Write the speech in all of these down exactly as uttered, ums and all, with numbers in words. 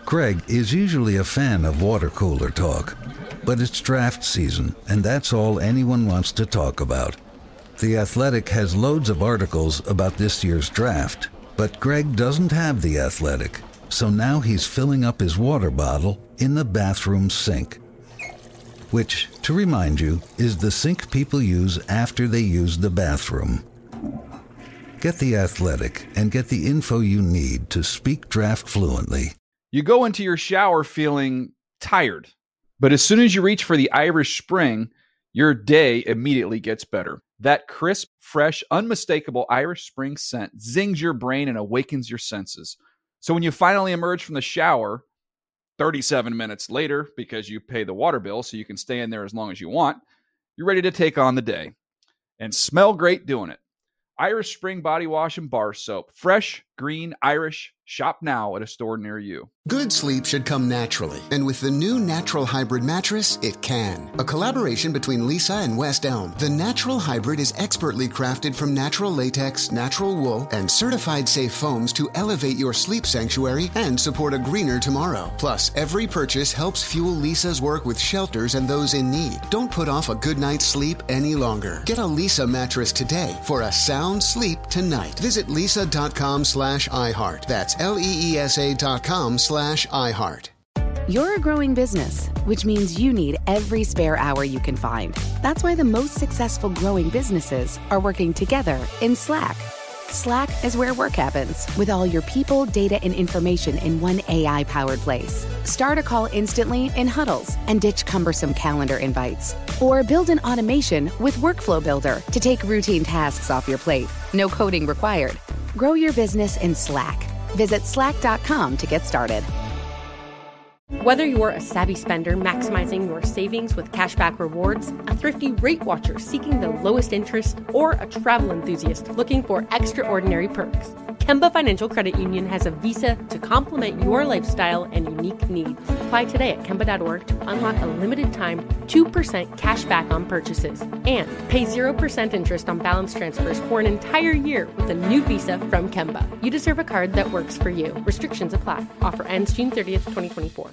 Greg is usually a fan of water cooler talk, but it's draft season, and that's all anyone wants to talk about. The Athletic has loads of articles about this year's draft, but Greg doesn't have The Athletic, so now he's filling up his water bottle in the bathroom sink. Which, to remind you, is the sink people use after they use the bathroom. Get The Athletic and get the info you need to speak draft fluently. You go into your shower feeling tired, but as soon as you reach for the Irish Spring, your day immediately gets better. That crisp, fresh, unmistakable Irish Spring scent zings your brain and awakens your senses. So when you finally emerge from the shower, thirty-seven minutes later, because you pay the water bill so you can stay in there as long as you want, you're ready to take on the day and smell great doing it. Irish Spring Body Wash and Bar Soap. Fresh, green, Irish. Shop now at a store near you. Good sleep should come naturally, and with the new Natural Hybrid mattress, it can. A collaboration between Lisa and West Elm, the Natural Hybrid is expertly crafted from natural latex, natural wool, and certified safe foams to elevate your sleep sanctuary and support a greener tomorrow. Plus, every purchase helps fuel Lisa's work with shelters and those in need. Don't put off a good night's sleep any longer. Get a Lisa mattress today for a sound sleep tonight. Visit lisa.com slash iHeart. That's L-E-E-S-A dot com slash iHeart. You're a growing business, which means you need every spare hour you can find. That's why the most successful growing businesses are working together in Slack. Slack is where work happens, with all your people, data, and information in one A I-powered place. Start a call instantly in huddles and ditch cumbersome calendar invites. Or build an automation with Workflow Builder to take routine tasks off your plate. No coding required. Grow your business in Slack. Visit slack dot com to get started. Whether you're a savvy spender maximizing your savings with cashback rewards, a thrifty rate watcher seeking the lowest interest, or a travel enthusiast looking for extraordinary perks, Kemba Financial Credit Union has a visa to complement your lifestyle and unique needs. Apply today at Kemba dot org to unlock a limited time two percent cash back on purchases and pay zero percent interest on balance transfers for an entire year with a new visa from Kemba. You deserve a card that works for you. Restrictions apply. Offer ends June thirtieth, twenty twenty-four.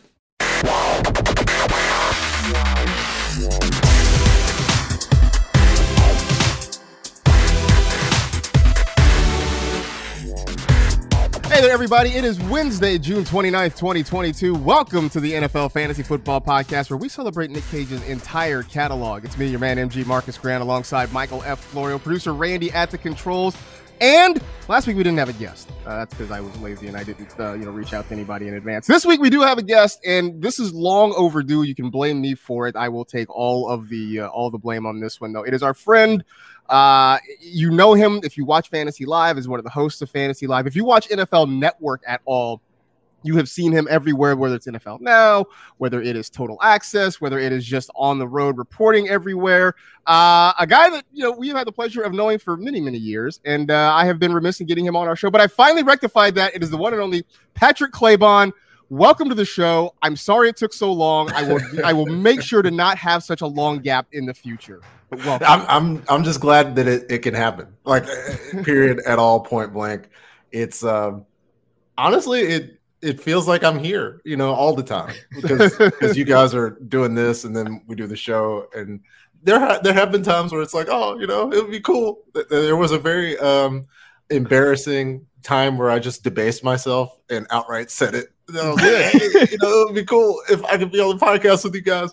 Hey there, everybody. It is Wednesday, June twenty-ninth, twenty twenty-two. Welcome to the N F L Fantasy Football Podcast, where we celebrate Nick Cage's entire catalog. It's me, your man, M G Marcus Grant, alongside Michael F. Florio, producer Randy at the controls. And last week we didn't have a guest. Uh, that's because I was lazy and I didn't, uh, you know, reach out to anybody in advance. This week we do have a guest, and this is long overdue. You can blame me for it. I will take all of the uh, all the blame on this one, though. It is our friend. Uh, you know him if you watch Fantasy Live as one of the hosts of Fantasy Live. If you watch N F L Network at all, you have seen him everywhere, whether it's N F L Now, whether it is Total Access, whether it is just on the road reporting everywhere. Uh, a guy that, you know, we've had the pleasure of knowing for many, many years, and uh, I have been remiss in getting him on our show, but I finally rectified that. It is the one and only Patrick Claybon. Welcome to the show. I'm sorry it took so long. I will I will make sure to not have such a long gap in the future. But welcome. I'm I'm I'm just glad that it, it can happen. Like, period, at all, point blank. It's um, honestly it. It feels like I'm here, you know, all the time because because you guys are doing this and then we do the show. And there ha- there have been times where it's like, oh, you know, it would be cool. There was a very um, embarrassing time where I just debased myself and outright said it. And I was like, hey, you know, it would be cool if I could be on the podcast with you guys.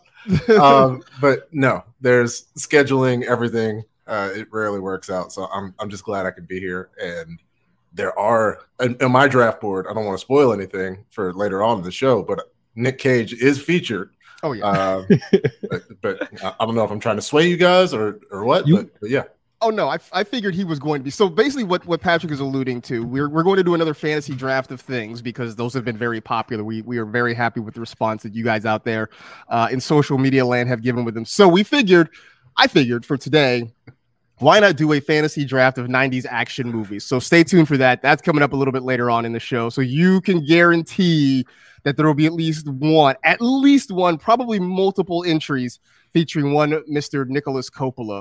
Um, but no, there's scheduling, everything. Uh, it rarely works out. So I'm I'm just glad I could be here. And there are, in, in my draft board, I don't want to spoil anything for later on in the show, but Nick Cage is featured. Oh, yeah. Uh, but, but I don't know if I'm trying to sway you guys or or what, you, but, but yeah. Oh, no, I, I figured he was going to be. So basically what, what Patrick is alluding to, we're we're going to do another fantasy draft of things because those have been very popular. We we are very happy with the response that you guys out there uh, in social media land have given with them. So we figured, I figured for today, why not do a fantasy draft of nineties action movies? So stay tuned for that. That's coming up a little bit later on in the show. So you can guarantee that there will be at least one, at least one, probably multiple entries featuring one Mister Nicholas Coppola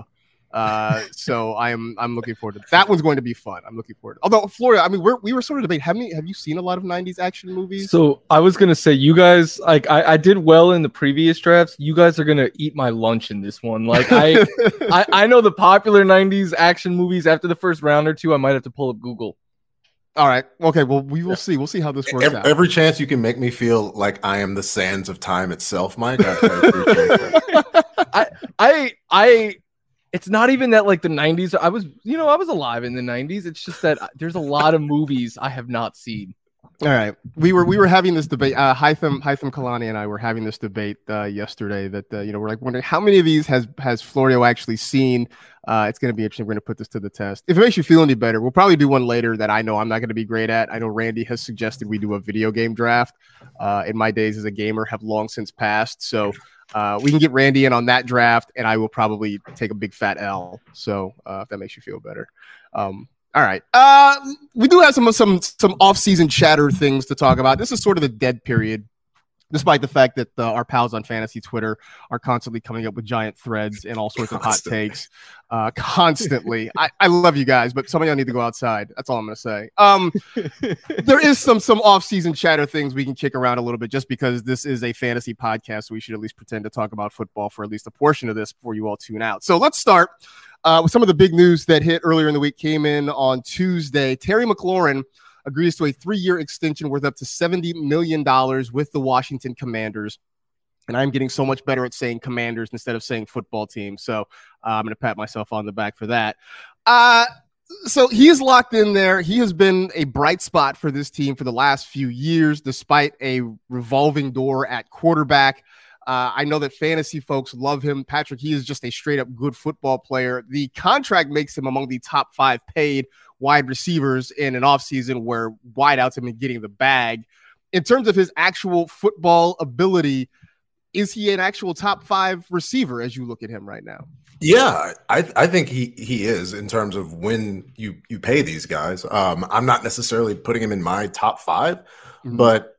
Uh, so I'm I'm looking forward to that. One's going to be fun. I'm looking forward to. Although Florida, I mean, we're, we were sort of debating. Have you have you seen a lot of nineties action movies? So I was gonna say, you guys, like I, I did well in the previous drafts. You guys are gonna eat my lunch in this one. Like I I, I know the popular nineties action movies. After the first round or two, I might have to pull up Google. All right. Okay. Well, we will see. We'll see how this works every, out. Every chance you can make me feel like I am the sands of time itself, Mike. I, I appreciate that. I I I. It's not even that like the nineties. I was, you know, I was alive in the nineties. It's just that there's a lot of movies I have not seen. All right, we were we were having this debate. Uh, Hytham Hytham Kalani and I were having this debate uh, yesterday. That uh, you know, we're like wondering how many of these has has Florio actually seen. Uh, it's going to be interesting. We're going to put this to the test. If it makes you feel any better, we'll probably do one later that I know I'm not going to be great at. I know Randy has suggested we do a video game draft. Uh, in my days as a gamer, have long since passed. So. Uh, we can get Randy in on that draft, and I will probably take a big fat L. So uh, if that makes you feel better. Um, all right. Uh, we do have some some some off-season chatter things to talk about. This is sort of the dead period, despite the fact that uh, our pals on Fantasy Twitter are constantly coming up with giant threads and all sorts of hot takes. Uh, constantly. I, I love you guys, but some of y'all need to go outside. That's all I'm going to say. Um, there is some some off-season chatter things we can kick around a little bit just because this is a fantasy podcast, so we should at least pretend to talk about football for at least a portion of this before you all tune out. So let's start uh, with some of the big news that hit earlier in the week, came in on Tuesday. Terry McLaurin agrees to a three-year extension worth up to seventy million dollars with the Washington Commanders. And I'm getting so much better at saying Commanders instead of saying football team. So uh, I'm going to pat myself on the back for that. Uh, so he is locked in there. He has been a bright spot for this team for the last few years, despite a revolving door at quarterback. Uh, I know that fantasy folks love him. Patrick, he is just a straight up good football player. The contract makes him among the top five paid wide receivers in an offseason where wideouts have been getting the bag. In terms of his actual football ability, is he an actual top five receiver as you look at him right now? Yeah, I I think he he is in terms of when you you pay these guys. Um, I'm not necessarily putting him in my top five, mm-hmm. but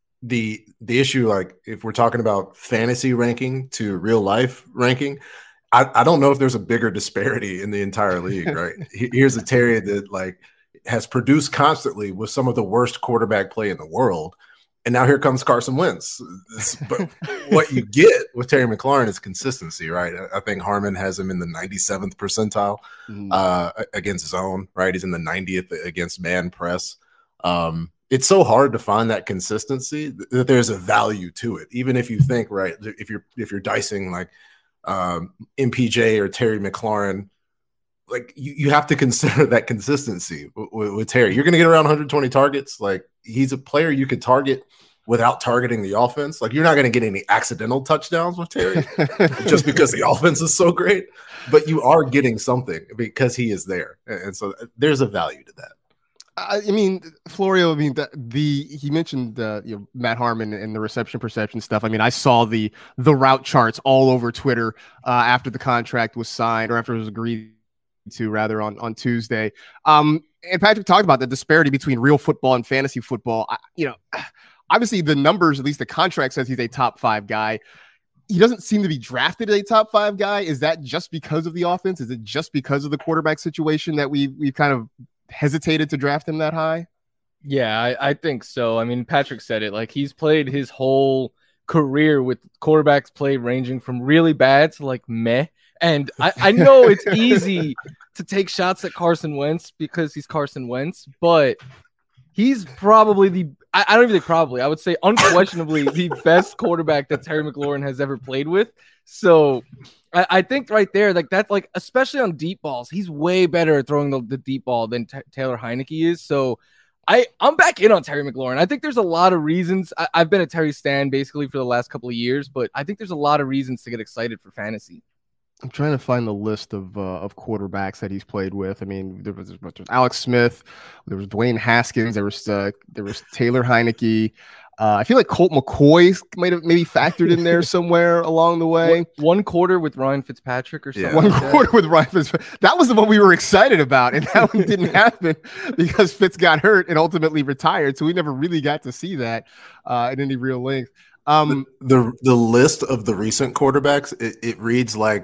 the the issue, like if we're talking about fantasy ranking to real life ranking, I, I don't know if there's a bigger disparity in the entire league, right? Here's a Terry that like has produced constantly with some of the worst quarterback play in the world. And now here comes Carson Wentz. But what you get with Terry McLaurin is consistency, right? I think Harmon has him in the ninety-seventh percentile mm-hmm. uh, against zone, right? He's in the ninetieth against man press. Um, it's so hard to find that consistency that there's a value to it. Even if you think, right, if you're if you're dicing like um, M P J or Terry McLaurin, like you, you have to consider that consistency with, with, with Terry. You're going to get around one hundred twenty targets. Like he's a player you could target without targeting the offense. Like you're not going to get any accidental touchdowns with Terry just because the offense is so great, but you are getting something because he is there. And so there's a value to that. I mean, Florio, I mean, the, the he mentioned uh, you know, Matt Harmon and the reception perception stuff. I mean, I saw the the route charts all over Twitter uh, after the contract was signed or after it was agreed to rather on, on Tuesday. Um, and Patrick talked about the disparity between real football and fantasy football. I, you know, obviously the numbers, at least the contract says he's a top five guy. He doesn't seem to be drafted as a top five guy. Is that just because of the offense? Is it just because of the quarterback situation that we we've kind of hesitated to draft him that high? Yeah, I, I think so. I mean, Patrick said it, like he's played his whole career with quarterbacks play ranging from really bad to like meh. And I, I know it's easy to take shots at Carson Wentz because he's Carson Wentz, but he's probably the, I, I don't even think probably, I would say unquestionably the best quarterback that Terry McLaurin has ever played with. So I, I think right there, like that's like, especially on deep balls, he's way better at throwing the, the deep ball than T- Taylor Heineke is. So I, I'm back in on Terry McLaurin. I think there's a lot of reasons. I, I've been a Terry stan basically for the last couple of years, but I think there's a lot of reasons to get excited for fantasy. I'm trying to find the list of uh, of quarterbacks that he's played with. I mean, there was, there was Alex Smith, there was Dwayne Haskins, there was uh, there was Taylor Heineke. Uh, I feel like Colt McCoy might have maybe factored in there somewhere along the way. One, one quarter with Ryan Fitzpatrick or something. Yeah. One like quarter that. with Ryan Fitzpatrick. That was the one we were excited about, and that one didn't happen because Fitz got hurt and ultimately retired. So we never really got to see that uh, in any real length. Um, the, the the list of the recent quarterbacks, it, it reads like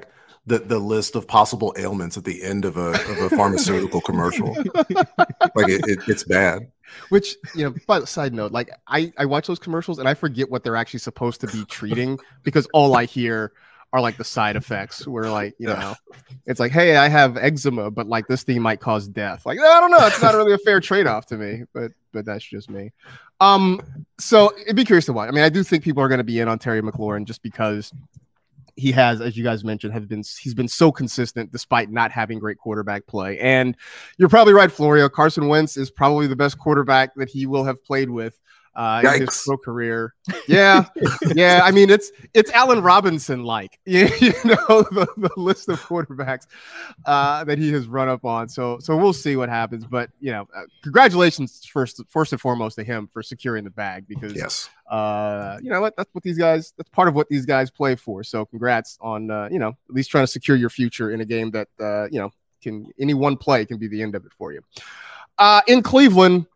the the list of possible ailments at the end of a of a pharmaceutical commercial. Like it, it, it's bad. Which, you know, but side note, like I, I watch those commercials and I forget what they're actually supposed to be treating because all I hear are like the side effects where like, you know, it's like, hey, I have eczema, but like this thing might cause death. Like, I don't know. It's not really a fair trade-off to me, but but that's just me. Um, so it'd be curious to watch. I mean, I do think people are going to be in on Terry McLaurin just because he has, as you guys mentioned, have been he's been so consistent despite not having great quarterback play. And you're probably right, Florio. Carson Wentz is probably the best quarterback that he will have played with uh, in his pro career. Yeah, yeah. I mean, it's it's Allen Robinson like you, you know the, the list of quarterbacks uh, that he has run up on. So so we'll see what happens. But you know, uh, congratulations first first and foremost to him for securing the bag because yes. Uh, you know what? That's what these guys. That's part of what these guys play for. So, congrats on uh, you know at least trying to secure your future in a game that uh, you know can any one play can be the end of it for you. Uh, in Cleveland,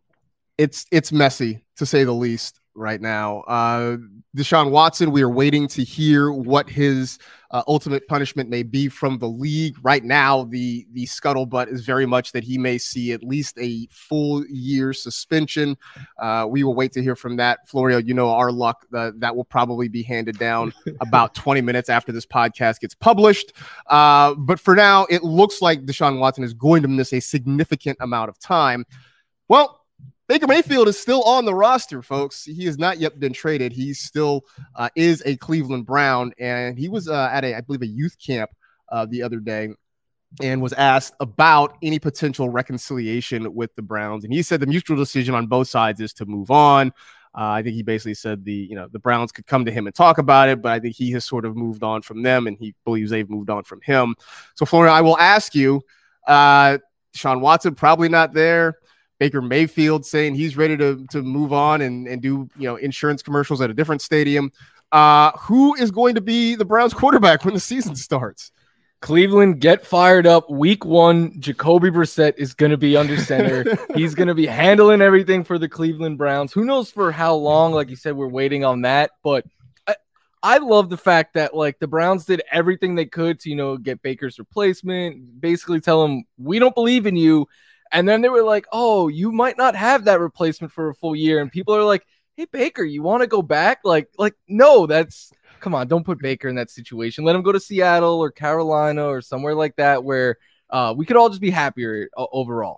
it's it's messy to say the least right now. Uh, Deshaun Watson, we are waiting to hear what his uh, ultimate punishment may be from the league. Right now, the the scuttlebutt is very much that he may see at least a full year suspension. Uh, we will wait to hear from that. Florio, you know our luck. Uh, that will probably be handed down about twenty minutes after this podcast gets published. Uh, but for now, it looks like Deshaun Watson is going to miss a significant amount of time. Well, Baker Mayfield is still on the roster, folks. He has not yet been traded. He still uh, is a Cleveland Brown, and he was uh, at a, I believe, a youth camp uh, the other day and was asked about any potential reconciliation with the Browns. And he said the mutual decision on both sides is to move on. Uh, I think he basically said the, you know, the Browns could come to him and talk about it, but I think he has sort of moved on from them, and he believes they've moved on from him. So, Florian, I will ask you, uh, Deshaun Watson probably not there. Baker Mayfield saying he's ready to, to move on and, and do, you know, insurance commercials at a different stadium. Uh, who is going to be the Browns quarterback when the season starts? Cleveland, get fired up. Week one, Jacoby Brissett is going to be under center. He's going to be handling everything for the Cleveland Browns. Who knows for how long? Like you said, we're waiting on that. But I, I love the fact that, like, the Browns did everything they could to, you know, get Baker's replacement, basically tell him, we don't believe in you. And then they were like, oh, you might not have that replacement for a full year. And people are like, hey, Baker, you want to go back? Like, like, no, that's come on. Don't put Baker in that situation. Let him go to Seattle or Carolina or somewhere like that where uh, we could all just be happier uh, overall.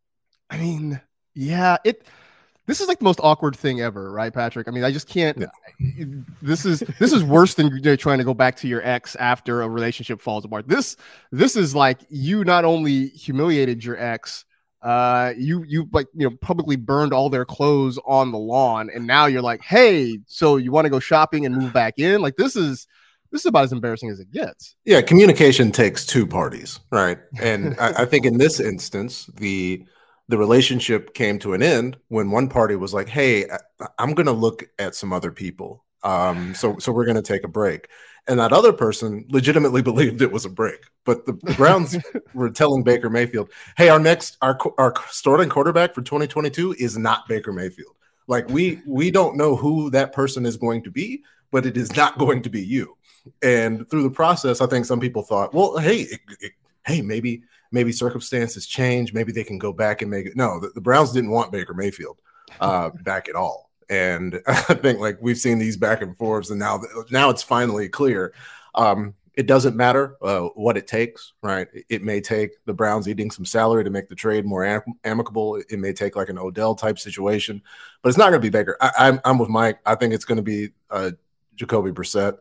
I mean, yeah, it. This is like the most awkward thing ever, right, Patrick? I mean, I just can't. Yeah. This is this is worse than you know, trying to go back to your ex after a relationship falls apart. This this is like you not only humiliated your ex. Uh, you you like you know publicly burned all their clothes on the lawn, and now you're like, hey, so you want to go shopping and move back in? Like this is this is about as embarrassing as it gets. Yeah, communication takes two parties, right? And I, I think in this instance, the the relationship came to an end when one party was like, hey, I, I'm going to look at some other people, um, so so we're going to take a break. And that other person legitimately believed it was a break. But the Browns were telling Baker Mayfield, hey, our next, our our starting quarterback for twenty twenty-two is not Baker Mayfield. Like, we we don't know who that person is going to be, but it is not going to be you. And through the process, I think some people thought, well, hey, it, it, hey, maybe maybe circumstances change. Maybe they can go back and make it. No, the, the Browns didn't want Baker Mayfield uh, back at all. And I think like we've seen these back and forths, and now now it's finally clear. Um, it doesn't matter uh, what it takes, right? It may take the Browns eating some salary to make the trade more am- amicable. It may take like an Odell type situation, but it's not going to be Baker. I, I'm I'm with Mike. I think it's going to be uh, Jacoby Brissett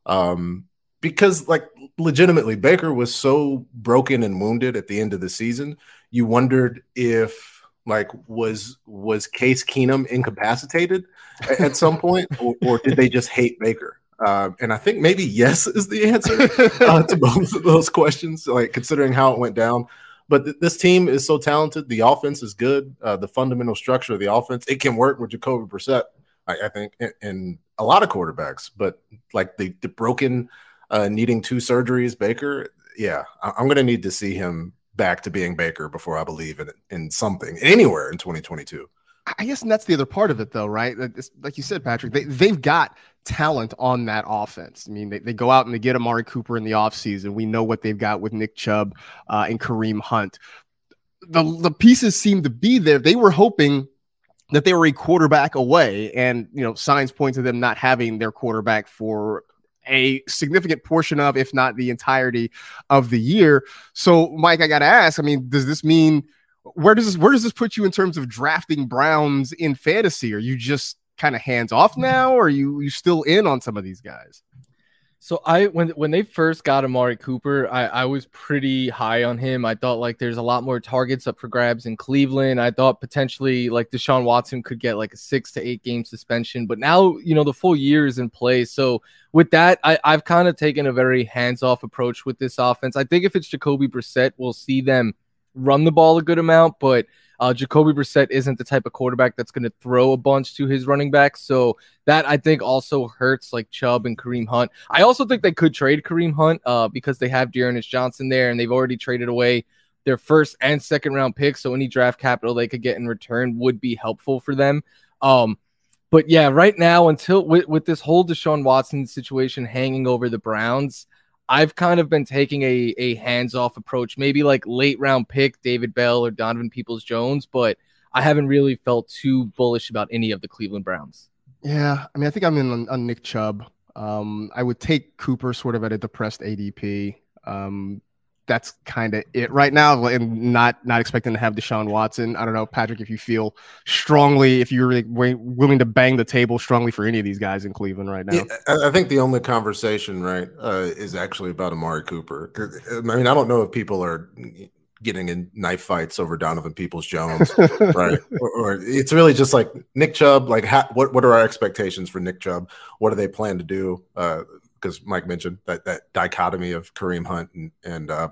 um, because like legitimately Baker was so broken and wounded at the end of the season. You wondered if. Like, was was Case Keenum incapacitated at some point, or, or did they just hate Baker? Uh, and I think maybe yes is the answer uh, to both of those questions, like considering how it went down. But th- this team is so talented. The offense is good. Uh, the fundamental structure of the offense, it can work with Jacoby Brissett, I, I think, and, and a lot of quarterbacks. But like the, the broken, uh, needing two surgeries, Baker, yeah, I, I'm going to need to see him back to being Baker before I believe in in something anywhere in twenty twenty-two. I guess and that's the other part of it, though, right? It's, like you said, Patrick, they, they've got talent on that offense. I mean, they, they go out and they get Amari Cooper in the offseason. We know what they've got with Nick Chubb uh, and Kareem Hunt. The, the pieces seem to be there. They were hoping that they were a quarterback away, and, you know, signs point to them not having their quarterback for a significant portion of, if not the entirety of the year. So, Mike, I got to ask, I mean, does this mean where does this, where does this put you in terms of drafting Browns in fantasy? Are you just kind of hands off now, or are you, you still in on some of these guys? So I when when they first got Amari Cooper, I, I was pretty high on him. I thought like there's a lot more targets up for grabs in Cleveland. I thought potentially like Deshaun Watson could get like a six to eight game suspension, but now, you know, the full year is in play. So with that, I, I've kind of taken a very hands-off approach with this offense. I think if it's Jacoby Brissett, we'll see them run the ball a good amount, but Uh, Jacoby Brissett isn't the type of quarterback that's going to throw a bunch to his running backs. So that, I think, also hurts like Chubb and Kareem Hunt. I also think they could trade Kareem Hunt uh, because they have Dearness Johnson there, and they've already traded away their first and second round picks. So any draft capital they could get in return would be helpful for them. Um, but yeah, right now, until with, with this whole Deshaun Watson situation hanging over the Browns, I've kind of been taking a, a hands-off approach, maybe like late round pick David Bell or Donovan Peoples-Jones, but I haven't really felt too bullish about any of the Cleveland Browns. Yeah, I mean, I think I'm in on, on Nick Chubb. Um, I would take Cooper sort of at a depressed A D P. Um, that's kind of it right now, and not not expecting to have Deshaun Watson. I don't know, Patrick, if you feel strongly, if you're really willing to bang the table strongly for any of these guys in Cleveland right now. Yeah, I think the only conversation, right, uh, is actually about Amari Cooper. I mean, I don't know if people are getting in knife fights over Donovan Peoples-Jones, right? Or, or it's really just like Nick Chubb. Like, how, what what are our expectations for Nick Chubb? What do they plan to do? Uh, because Mike mentioned that that dichotomy of Kareem Hunt and and uh,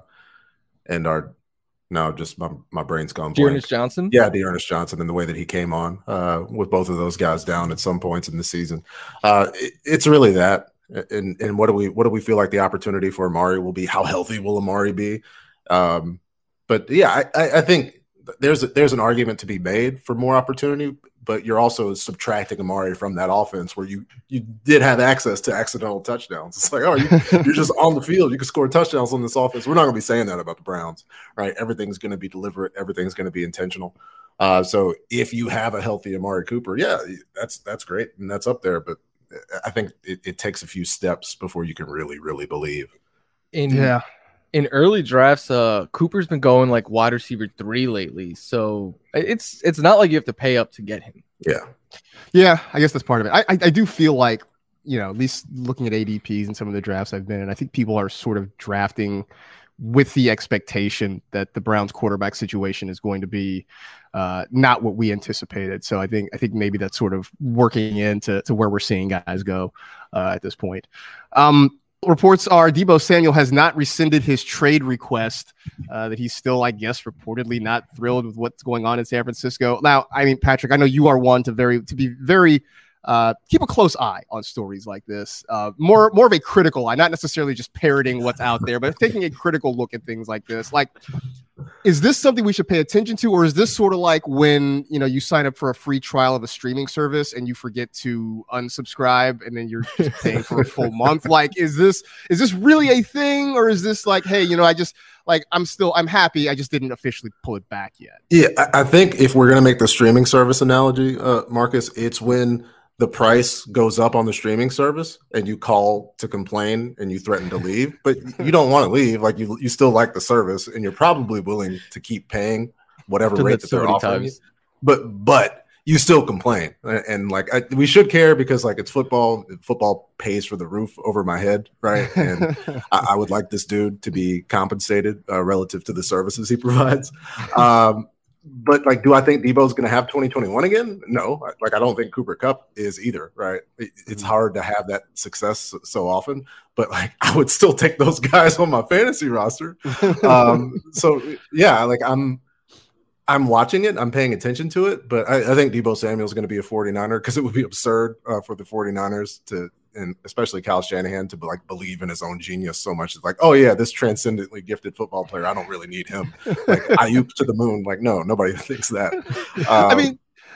and our now just my, my brain's gone blank. Dearness Johnson, yeah, Dearness Johnson, and the way that he came on uh, with both of those guys down at some points in the season. Uh, it, it's really that, and and what do we what do we feel like the opportunity for Amari will be? How healthy will Amari be? Um, but yeah, I, I think there's a, there's an argument to be made for more opportunity. But you're also subtracting Amari from that offense where you you did have access to accidental touchdowns. It's like, oh, you, you're just on the field. You can score touchdowns on this offense. We're not going to be saying that about the Browns, right? Everything's going to be deliberate. Everything's going to be intentional. Uh, so if you have a healthy Amari Cooper, yeah, that's that's great, and that's up there. But I think it, it takes a few steps before you can really, really believe. In, yeah. In early drafts, uh, Cooper's been going like wide receiver three lately, so it's it's not like you have to pay up to get him. Yeah, yeah, I guess that's part of it. I, I I do feel like, you know, at least looking at A D Ps and some of the drafts I've been in, I think people are sort of drafting with the expectation that the Browns quarterback situation is going to be uh, not what we anticipated. So I think I think maybe that's sort of working into to where we're seeing guys go uh, at this point. Um, Reports are Deebo Samuel has not rescinded his trade request, uh, that he's still, I guess, reportedly not thrilled with what's going on in San Francisco. Now, I mean, Patrick, I know you are one to very to be very uh, keep a close eye on stories like this. Uh, more more of a critical eye, not necessarily just parroting what's out there, but taking a critical look at things like this. Like, is this something we should pay attention to, or is this sort of like when, you know, you sign up for a free trial of a streaming service and you forget to unsubscribe and then you're just paying for a full month? Like, is this is this really a thing, or is this like, hey, you know, I just like I'm still I'm happy, I just didn't officially pull it back yet? Yeah, I, I think if we're gonna make the streaming service analogy, uh, Marcus, it's when the price goes up on the streaming service and you call to complain and you threaten to leave, but you don't want to leave. Like you, you still like the service and you're probably willing to keep paying whatever to rate that they're offering you. Times. But, but you still complain. And, and like, I, we should care because like it's football, football pays for the roof over my head. Right. And I, I would like this dude to be compensated uh, relative to the services he provides. Um, But, like, do I think Deebo's going to have twenty twenty-one again? No. Like, I don't think Cooper Kupp is either, right? It, it's hard to have that success so, so often. But, like, I would still take those guys on my fantasy roster. Um, so, yeah, like, I'm I'm watching it. I'm paying attention to it. But I, I think Deebo Samuel is going to be a forty-niner because it would be absurd uh, for the forty-niners to – and especially Kyle Shanahan to like believe in his own genius so much. It's like, oh yeah, this transcendently gifted football player, I don't really need him. Like Ayuk to the moon. Like, no, nobody thinks that. Um, I mean,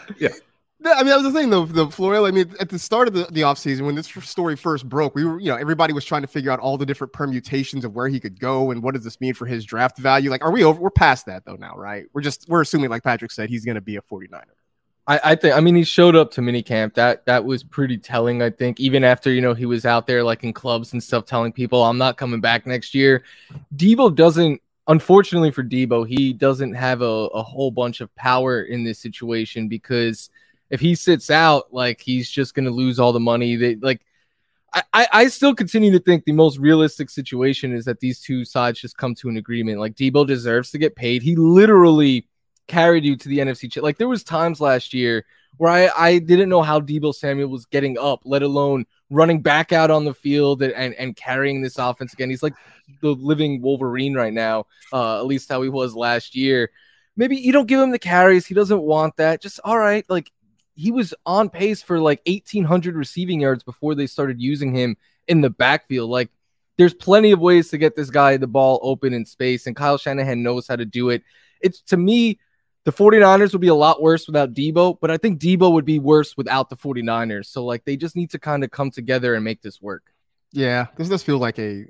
Yeah. I mean, that was the thing, though, the Florio. I mean, at the start of the, the offseason, when this story first broke, we were, you know, everybody was trying to figure out all the different permutations of where he could go and what does this mean for his draft value. Like, are we over? We're past that, though, now, right? We're just, we're assuming, like Patrick said, he's going to be a forty-niner. I, I think, I mean, he showed up to minicamp. That that was pretty telling, I think, even after, you know, he was out there like in clubs and stuff telling people, I'm not coming back next year. Debo doesn't, unfortunately for Debo, he doesn't have a, a whole bunch of power in this situation because if he sits out, like, he's just going to lose all the money. They, like, I, I still continue to think the most realistic situation is that these two sides just come to an agreement. Like, Debo deserves to get paid. He literally carried you to the N F C. Ch- like, there was times last year where I, I didn't know how Debo Samuel was getting up, let alone running back out on the field and, and, and carrying this offense again. He's like the living Wolverine right now, uh, at least how he was last year. Maybe you don't give him the carries. He doesn't want that. Just, all right, like, he was on pace for like eighteen hundred receiving yards before they started using him in the backfield. Like, there's plenty of ways to get this guy the ball open in space, and Kyle Shanahan knows how to do it. It's, to me, the 49ers would be a lot worse without Debo, but I think Debo would be worse without the 49ers. So, like, they just need to kind of come together and make this work. Yeah, this does feel like a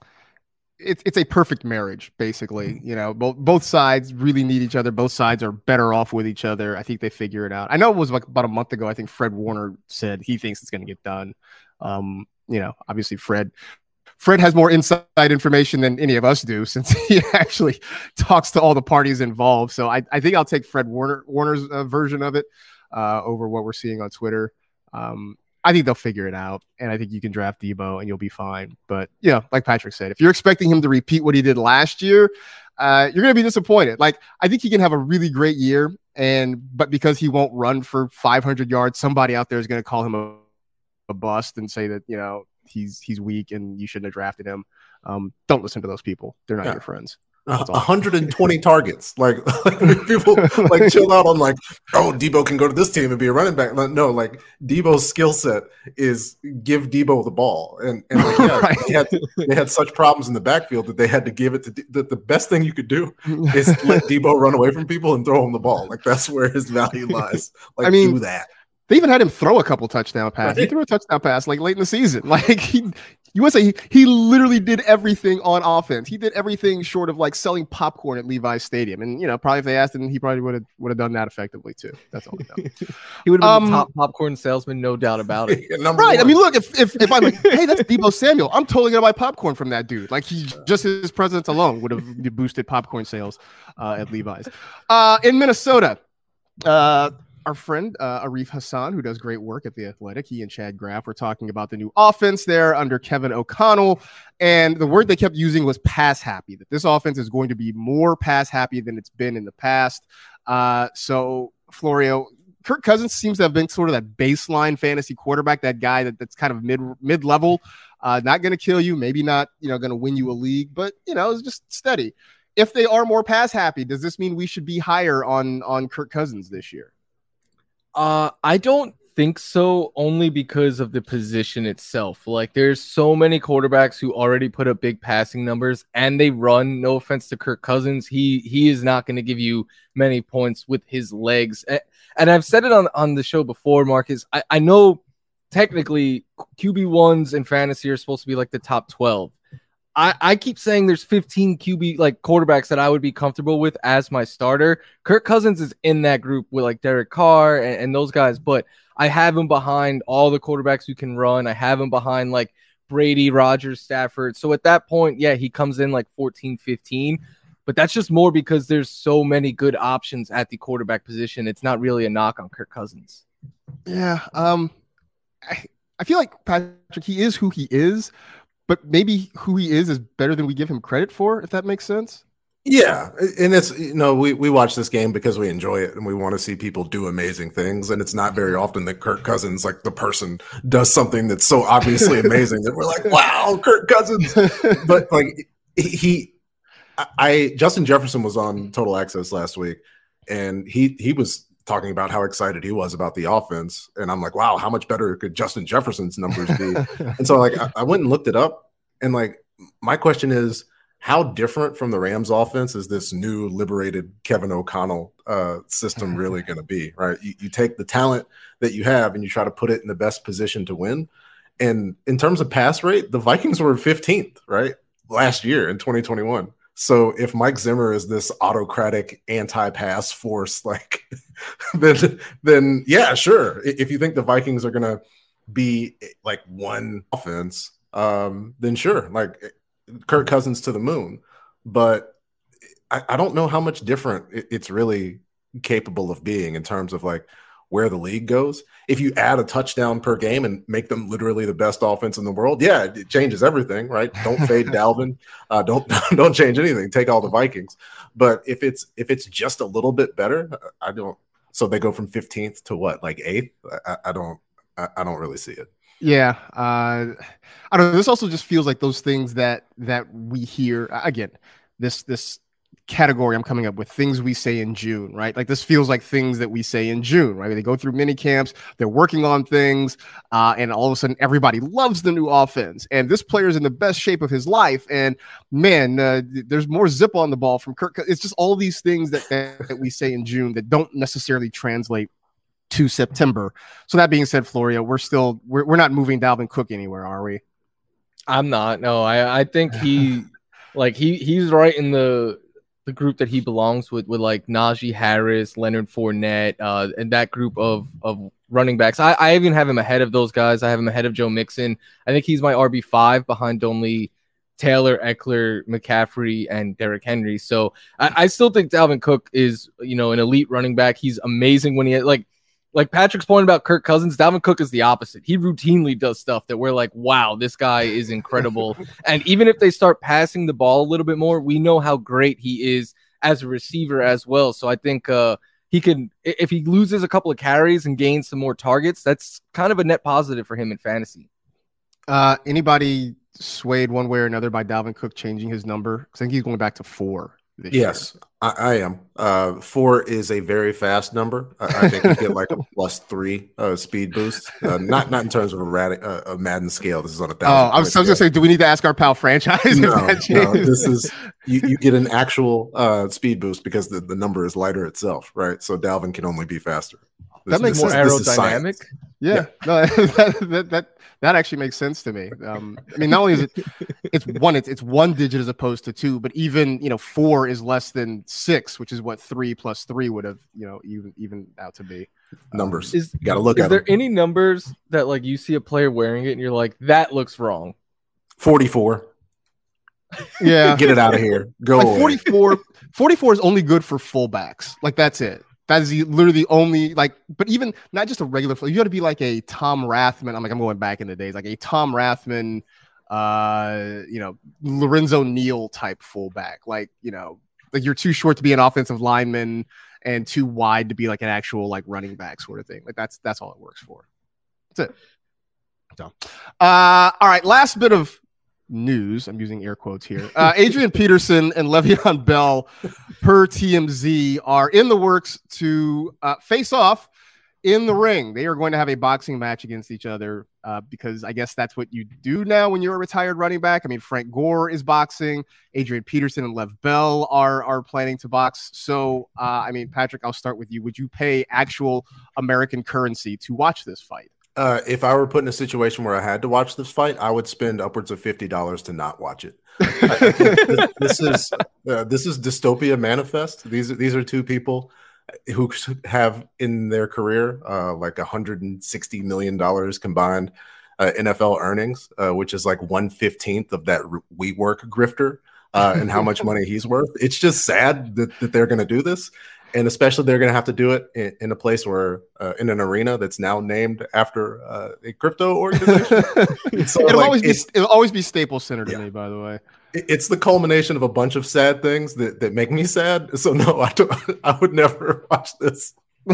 it's it's a perfect marriage, basically. You know, both both sides really need each other. Both sides are better off with each other. I think they figure it out. I know it was like about a month ago. I think Fred Warner said he thinks it's going to get done. Um, you know, obviously Fred Fred has more inside information than any of us do since he actually talks to all the parties involved. So I, I think I'll take Fred Warner Warner's uh, version of it uh, over what we're seeing on Twitter. Um, I think they'll figure it out, and I think you can draft Debo and you'll be fine. But, you know, like Patrick said, if you're expecting him to repeat what he did last year, uh, you're going to be disappointed. Like, I think he can have a really great year, and but because he won't run for five hundred yards, somebody out there is going to call him a, a bust and say that, you know, he's he's weak and you shouldn't have drafted him. Um, don't listen to those people. They're not yeah. your friends. Uh, one hundred twenty targets. Like, like people like chill out on like, oh, Debo can go to this team and be a running back. No, like Debo's skill set is give Debo the ball, and and like, yeah, right. they had they had such problems in the backfield that they had to give it to D- the, the best thing you could do is let Debo run away from people and throw him the ball. Like, that's where his value lies. Like, I mean, do that. They even had him throw a couple touchdown passes. Right. He threw a touchdown pass like late in the season. Like, he, you want to say he, he literally did everything on offense. He did everything short of like selling popcorn at Levi's Stadium. And, you know, probably if they asked him, he probably would have would have done that effectively too. That's all I know. He would have been um, the top popcorn salesman, no doubt about it. Right. One. I mean, look, if if, if I'm like, hey, that's Debo Samuel, I'm totally gonna buy popcorn from that dude. Like, he just his presence alone would have boosted popcorn sales uh, at Levi's. Uh, in Minnesota, uh. Our friend uh, Arif Hassan, who does great work at The Athletic, he and Chad Graff were talking about the new offense there under Kevin O'Connell. And the word they kept using was pass happy, that this offense is going to be more pass happy than it's been in the past. Uh, so, Florio, Kirk Cousins seems to have been sort of that baseline fantasy quarterback, that guy that, that's kind of mid mid level, uh, not going to kill you, maybe not, you know, going to win you a league, but, you know, it's just steady. If they are more pass happy, does this mean we should be higher on on Kirk Cousins this year? Uh, I don't think so, only because of the position itself. Like, there's so many quarterbacks who already put up big passing numbers and they run. No offense to Kirk Cousins. He he is not going to give you many points with his legs. And I've said it on, on the show before, Marcus. I, I know technically Q B ones in fantasy are supposed to be like the top twelve. I, I keep saying there's fifteen Q B like quarterbacks that I would be comfortable with as my starter. Kirk Cousins is in that group with like Derek Carr and, and those guys, but I have him behind all the quarterbacks who can run. I have him behind like Brady, Rodgers, Stafford. So at that point, yeah, he comes in like fourteen, fifteen, but that's just more because there's so many good options at the quarterback position. It's not really a knock on Kirk Cousins. Yeah. Um, I, I feel like Patrick, he is who he is. But maybe who he is is better than we give him credit for, if that makes sense. Yeah. And it's, you know, we, we watch this game because we enjoy it and we want to see people do amazing things. And it's not very often that Kirk Cousins, like the person, does something that's so obviously amazing that we're like, wow, Kirk Cousins. But like he, I, Justin Jefferson was on Total Access last week and he, he was talking about how excited he was about the offense. And I'm like, wow, how much better could Justin Jefferson's numbers be? And so like, I, I went and looked it up and like, my question is, how different from the Rams offense is this new liberated Kevin O'Connell uh, system really going to be, right? You, you take the talent that you have and you try to put it in the best position to win. And in terms of pass rate, the Vikings were fifteenth, right, last year in twenty twenty-one. So if Mike Zimmer is this autocratic anti-pass force, like, then, then yeah, sure. If you think the Vikings are going to be like one offense, um, then sure, like Kirk Cousins to the moon. But I, I don't know how much different it, it's really capable of being in terms of like where the league goes. If you add a touchdown per game and make them literally the best offense in the world, yeah, it changes everything, right? Don't fade Dalvin. Uh, don't don't change anything. Take all the Vikings. But if it's if it's just a little bit better, I don't. So they go from fifteenth to what, like eighth? I, I don't. I, I don't really see it. Yeah, uh, I don't know. This also just feels like those things that that we hear again. This this category I'm coming up with, things we say in June, right? Like this feels like things that we say in June, right? They go through mini camps, they're working on things, uh, and all of a sudden everybody loves the new offense, and this player's in the best shape of his life. And man, uh, there's more zip on the ball from Kirk. It's just all these things that that we say in June that don't necessarily translate to September. So that being said, Florio, we're still we're we're not moving Dalvin Cook anywhere, are we? I'm not. No, I I think he like he he's right in the the group that he belongs with with like Najee Harris, Leonard Fournette, uh, and that group of of running backs. I I even have him ahead of those guys. I have him ahead of Joe Mixon. I think he's my R B five behind only Taylor, Eckler, McCaffrey, and Derrick Henry. So I, I still think Dalvin Cook is, you know, an elite running back. He's amazing when he like. Like Patrick's point about Kirk Cousins, Dalvin Cook is the opposite. He routinely does stuff that we're like, wow, this guy is incredible. And even if they start passing the ball a little bit more, we know how great he is as a receiver as well. So I think uh, he can, if he loses a couple of carries and gains some more targets, that's kind of a net positive for him in fantasy. Uh, anybody swayed one way or another by Dalvin Cook changing his number? I think he's going back to four. Yes, I, I am. Uh, four is a very fast number. I, I think you get like a plus three uh, speed boost. Uh, not not in terms of a, rad, uh, a Madden scale. This is on a thousand. Oh, I was, I was gonna say, do we need to ask our pal franchise? No, no, this is you, you get an actual uh, speed boost because the, the number is lighter itself, right? So Dalvin can only be faster. This, that makes more sense. aerodynamic. Yeah, yeah. No, that, that that that actually makes sense to me. Um, I mean, not only is it it's one, it's it's one digit as opposed to two, but even you know four is less than six, which is what three plus three would have you know even even out to be. Numbers. Um, is, you got to look is at. Is there them. any numbers that like you see a player wearing it and you're like, that looks wrong? forty-four. Yeah, get it out of here. Go like away. forty-four. forty-four is only good for fullbacks. Like that's it. That is the, literally the only like, but even not just a regular. You got to be like a Tom Rathman. I'm like I'm going back in the days, like a Tom Rathman, uh, you know, Lorenzo Neal type fullback. Like you know, like you're too short to be an offensive lineman and too wide to be like an actual like running back sort of thing. Like that's that's all it works for. That's it. So, uh, all right, last bit of news. I'm using air quotes here. Uh, Adrian Peterson and Le'Veon Bell, per T M Z, are in the works to uh, face off in the ring. They are going to have a boxing match against each other uh, because I guess that's what you do now when you're a retired running back. I mean, Frank Gore is boxing. Adrian Peterson and Lev Bell are are planning to box. So, uh, I mean, Patrick, I'll start with you. Would you pay actual American currency to watch this fight? Uh, if I were put in a situation where I had to watch this fight, I would spend upwards of fifty dollars to not watch it. I, this, this is uh, this is dystopia manifest. These these are two people who have in their career uh, like one hundred sixty million dollars combined uh, N F L earnings, uh, which is like one fifteenth of that WeWork grifter uh, and how much money he's worth. It's just sad that, that they're going to do this. And especially they're going to have to do it in, in a place where, uh, in an arena that's now named after uh, a crypto organization. So it'll, like, always be, it'll always be Staples Center to yeah. me, by the way. It's the culmination of a bunch of sad things that, that make me sad. So no, I, don't, I would never watch this.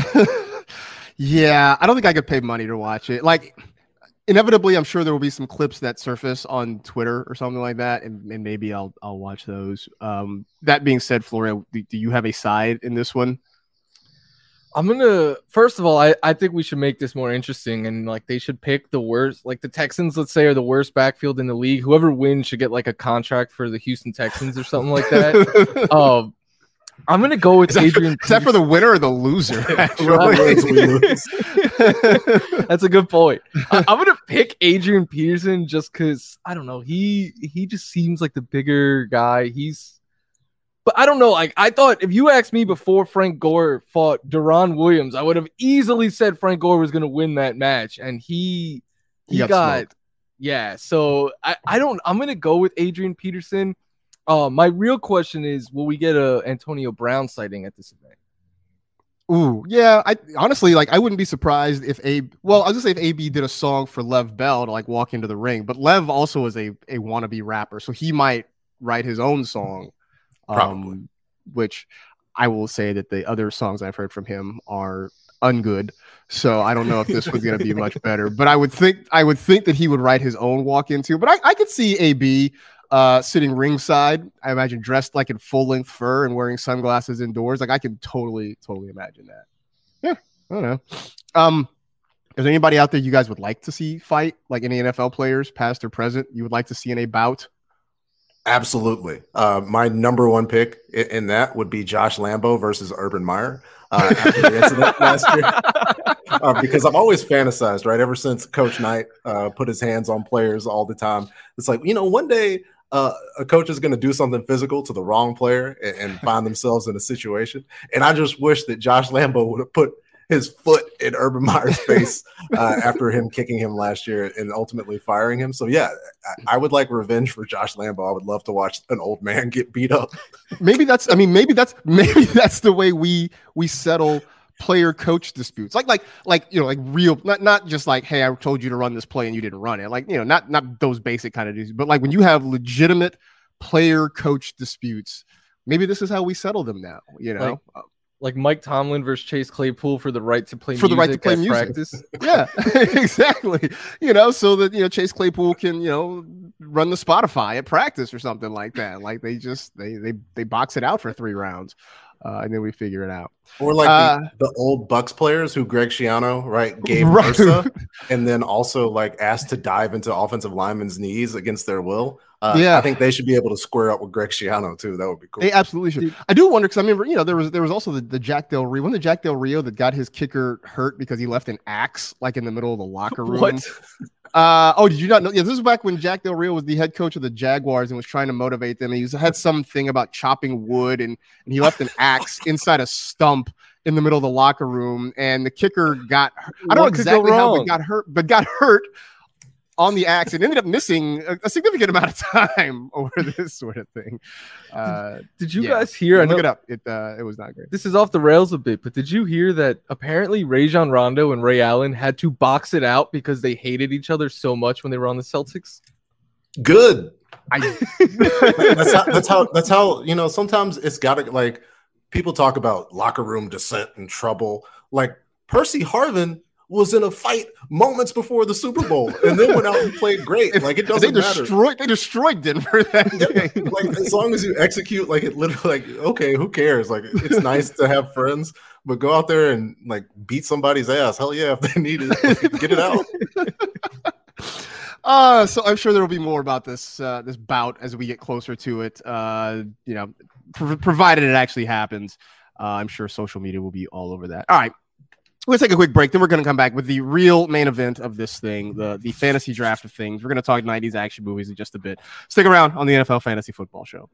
Yeah, I don't think I could pay money to watch it. Like, inevitably, I'm sure there will be some clips that surface on Twitter or something like that, and, and maybe I'll I'll watch those. Um, that being said, Florio, do, do you have a side in this one? I'm gonna first of all, I, I think we should make this more interesting, and like they should pick the worst, like the Texans, let's say, are the worst backfield in the league. Whoever wins should get like a contract for the Houston Texans or something like that. um, I'm gonna go with Adrian. For, is that for the winner or the loser? That's a good point. I, I'm gonna pick Adrian Peterson just because I don't know. He he just seems like the bigger guy. He's But I don't know. Like I thought, if you asked me before Frank Gore fought Deron Williams, I would have easily said Frank Gore was going to win that match, and he he, he got, got yeah. So I, I don't. I'm going to go with Adrian Peterson. Uh, my real question is, will we get a Antonio Brown sighting at this event? Ooh, yeah. I honestly like. I wouldn't be surprised if a well, I'll just say if A B did a song for Lev Bell to like walk into the ring, but Lev also is a a wannabe rapper, so he might write his own song. Probably. Um, which I will say that the other songs I've heard from him are ungood. So I don't know if this was going to be much better, but I would think I would think that he would write his own walk into. But I, I could see A B uh, sitting ringside. I imagine dressed like in full length fur and wearing sunglasses indoors. Like I can totally totally imagine that. Yeah, I don't know. Um, is there anybody out there you guys would like to see fight? Like any N F L players, past or present, you would like to see in a bout? Absolutely. Uh, my number one pick in, in that would be Josh Lambo versus Urban Meyer uh, after the incident last year. Uh, because I've always fantasized, right? Ever since Coach Knight uh, put his hands on players all the time. It's like, you know, one day uh, a coach is going to do something physical to the wrong player and, and find themselves in a situation. And I just wish that Josh Lambo would have put his foot in Urban Meyer's face uh, after him kicking him last year and ultimately firing him. So, yeah, I, I would like revenge for Josh Lambo. I would love to watch an old man get beat up. Maybe that's, I mean, maybe that's, maybe that's the way we, we settle player coach disputes. Like, like, like, you know, like real, not, not just like, hey, I told you to run this play and you didn't run it. Like, you know, not, not those basic kind of disputes, but like when you have legitimate player coach disputes, maybe this is how we settle them now, you know? Like, Like Mike Tomlin versus Chase Claypool for the right to play for music the right to play at music. practice. Yeah, exactly. You know, so that you know Chase Claypool can you know run the Spotify at practice or something like that. Like they just they they they box it out for three rounds, uh, and then we figure it out. Or like uh, the, the old Bucks players who Greg Schiano right gave right. Ursa, and then also like asked to dive into offensive linemen's knees against their will. Uh, yeah, I think they should be able to square up with Greg Schiano too. That would be cool. They absolutely should. I do wonder because I remember, you know, there was there was also the, the Jack Del Rio, one of the Jack Del Rio that got his kicker hurt because he left an axe like in the middle of the locker room. What? Uh, oh, did you not know? Yeah, this is back when Jack Del Rio was the head coach of the Jaguars and was trying to motivate them. He was, had something about chopping wood, and, and he left an axe inside a stump in the middle of the locker room, and the kicker got. I don't What know could exactly go how wrong? it got hurt, but got hurt on the axe and ended up missing a, a significant amount of time over this sort of thing. Uh, Did you yeah. guys hear? Yeah, I know look it up. It uh, it was not great. this is off the rails a bit, but did you hear that apparently Rajon Rondo and Ray Allen had to box it out because they hated each other so much when they were on the Celtics? Good. I, that's how. That's how. That's how. You know, sometimes it's got to like people talk about locker room dissent and trouble. Like Percy Harvin was in a fight moments before the Super Bowl and then went out and played great. Like it doesn't they matter. destroyed. They destroyed Denver that day. Like as long as you execute, like it literally, like okay, who cares? Like it's nice to have friends, but go out there and like beat somebody's ass. Hell yeah, if they need it, like, get it out. Uh, so I'm sure there will be more about this uh, this bout as we get closer to it. Uh, you know, pr- provided it actually happens. Uh, I'm sure social media will be all over that. All right. We're going to take a quick break. Then we're going to come back with the real main event of this thing, the, the fantasy draft of things. We're going to talk nineties action movies in just a bit. Stick around on the N F L Fantasy Football Show.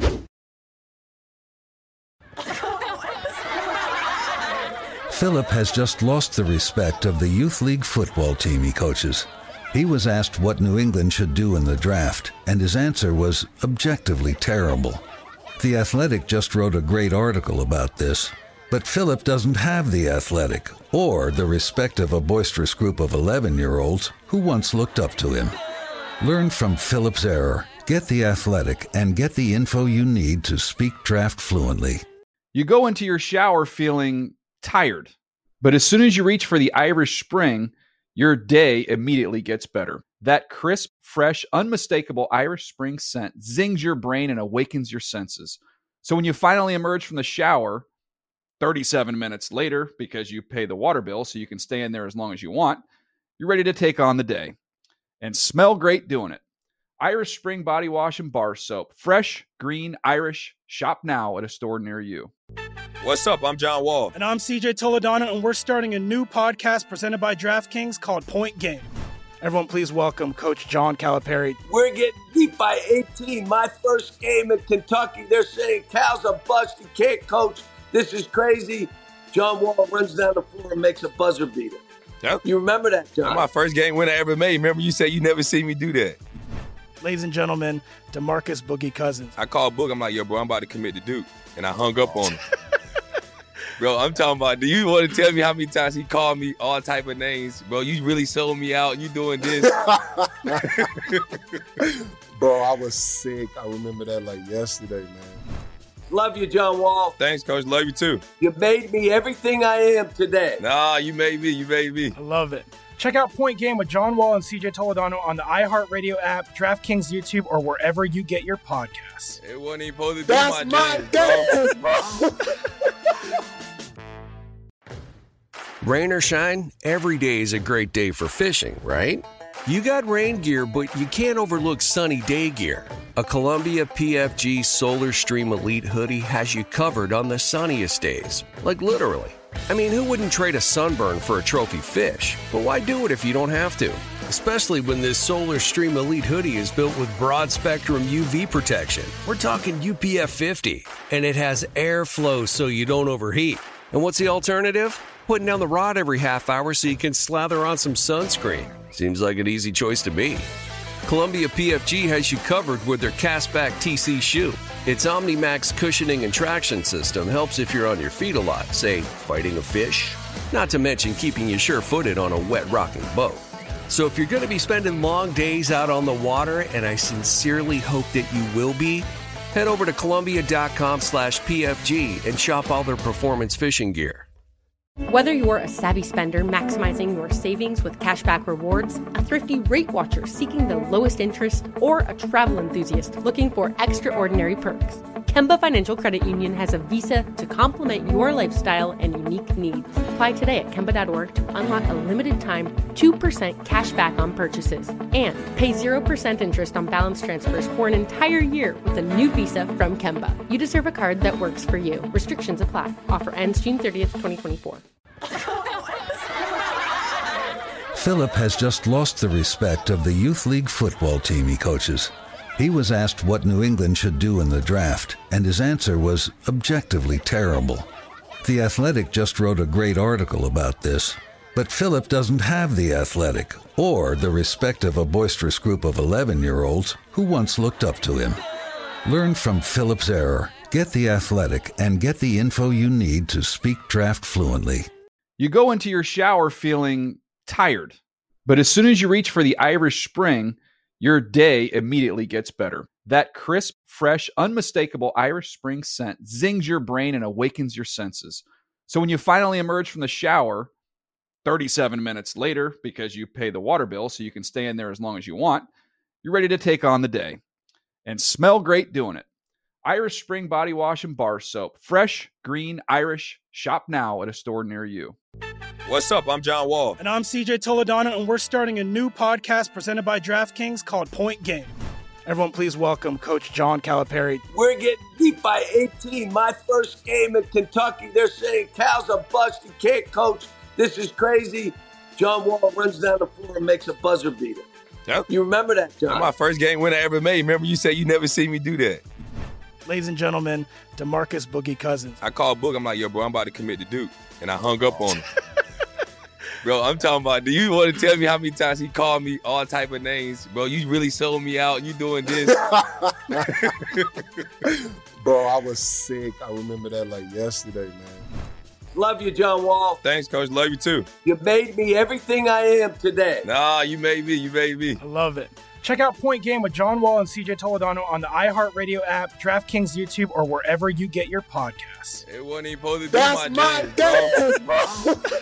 Philip has just lost the respect of the youth league football team he coaches. He was asked what New England should do in the draft, and his answer was objectively terrible. The Athletic just wrote a great article about this. But Philip doesn't have the Athletic or the respect of a boisterous group of eleven-year-olds who once looked up to him. Learn from Philip's error, get the Athletic, and get the info you need to speak draft fluently. You go into your shower feeling tired, but as soon as you reach for the Irish Spring, your day immediately gets better. That crisp, fresh, unmistakable Irish Spring scent zings your brain and awakens your senses. So when you finally emerge from the shower, thirty-seven minutes later, because you pay the water bill so you can stay in there as long as you want, you're ready to take on the day and smell great doing it. Irish Spring Body Wash and Bar Soap. Fresh, green, Irish. Shop now at a store near you. What's up? I'm John Wall. And I'm C J Toledano, and we're starting a new podcast presented by DraftKings called Point Game. Everyone, please welcome Coach John Calipari. We're getting beat by eighteen. My first game in Kentucky, they're saying Cal's a bust. He can't coach. This is crazy. John Wall runs down the floor and makes a buzzer beater. Yep. You remember that, John? That's my first game winner I ever made. Remember you said you never seen me do that. Ladies and gentlemen, DeMarcus Boogie Cousins. I called Boog. I'm like, yo, bro, I'm about to commit to Duke. And I hung up on him. Bro, I'm talking about, do you want to tell me how many times he called me all type of names? Bro, you really sold me out. You doing this. Bro, I was sick. I remember that like yesterday, man. Love you, John Wall. Thanks, Coach. Love you, too. You made me everything I am today. Nah, you made me. You made me. I love it. Check out Point Game with John Wall and C J Toledano on the iHeartRadio app, DraftKings YouTube, or wherever you get your podcasts. It wasn't even supposed to be That's my, my dance, dance, bro. Rain or shine, every day is a great day for fishing, right? You got rain gear, but you can't overlook sunny day gear. A Columbia P F G Solar Stream Elite hoodie has you covered on the sunniest days. Like literally. I mean, who wouldn't trade a sunburn for a trophy fish? But why do it if you don't have to? Especially when this Solar Stream Elite hoodie is built with broad spectrum U V protection. We're talking U P F fifty, and it has airflow so you don't overheat. And what's the alternative? Putting down the rod every half hour so you can slather on some sunscreen. Seems like an easy choice to me. Columbia P F G has you covered with their Castback T C shoe. Its OmniMax cushioning and traction system helps if you're on your feet a lot, say, fighting a fish. Not to mention keeping you sure-footed on a wet rocking boat. So if you're going to be spending long days out on the water, and I sincerely hope that you will be, head over to Columbia.com slash PFG and shop all their performance fishing gear. Whether you're a savvy spender maximizing your savings with cashback rewards, a thrifty rate watcher seeking the lowest interest, or a travel enthusiast looking for extraordinary perks, Kemba Financial Credit Union has a visa to complement your lifestyle and unique needs. Apply today at Kemba dot org to unlock a limited time two percent cash back on purchases and pay zero percent interest on balance transfers for an entire year with a new visa from Kemba. You deserve a card that works for you. Restrictions apply. Offer ends June thirtieth, twenty twenty-four. Philip has just lost the respect of the youth league football team he coaches. He was asked what New England should do in the draft, and his answer was objectively terrible. The Athletic just wrote a great article about this, but Philip doesn't have the Athletic or the respect of a boisterous group of eleven-year-olds who once looked up to him. Learn from Philip's error. Get the Athletic and get the info you need to speak draft fluently. You go into your shower feeling tired, but as soon as you reach for the Irish Spring, your day immediately gets better. That crisp, fresh, unmistakable Irish Spring scent zings your brain and awakens your senses. So when you finally emerge from the shower, thirty-seven minutes later, because you pay the water bill so you can stay in there as long as you want, you're ready to take on the day and smell great doing it. Irish Spring Body Wash and Bar Soap. Fresh, green, Irish. Shop now at a store near you. What's up? I'm John Wall. And I'm C J Toledano, and we're starting a new podcast presented by DraftKings called Point Game. Everyone, please welcome Coach John Calipari. We're getting beat by eighteen. My first game in Kentucky, they're saying Cal's a bust. He can't coach. This is crazy. John Wall runs down the floor and makes a buzzer beater. Yep. You remember that, John? That's my first game winner I ever made. Remember you said you never seen me do that. Ladies and gentlemen, DeMarcus Boogie Cousins. I called Boog. I'm like, yo, bro, I'm about to commit to Duke. And I hung up on him. Bro, I'm talking about, do you want to tell me how many times he called me all type of names? Bro, you really sold me out. You doing this. Bro, I was sick. I remember that like yesterday, man. Love you, John Wall. Thanks, Coach. Love you, too. You made me everything I am today. Nah, you made me. You made me. I love it. Check out Point Game with John Wall and C J Toledano on the iHeartRadio app, DraftKings YouTube, or wherever you get your podcasts. It wasn't even supposed to be That's my, my dance, dance, bro.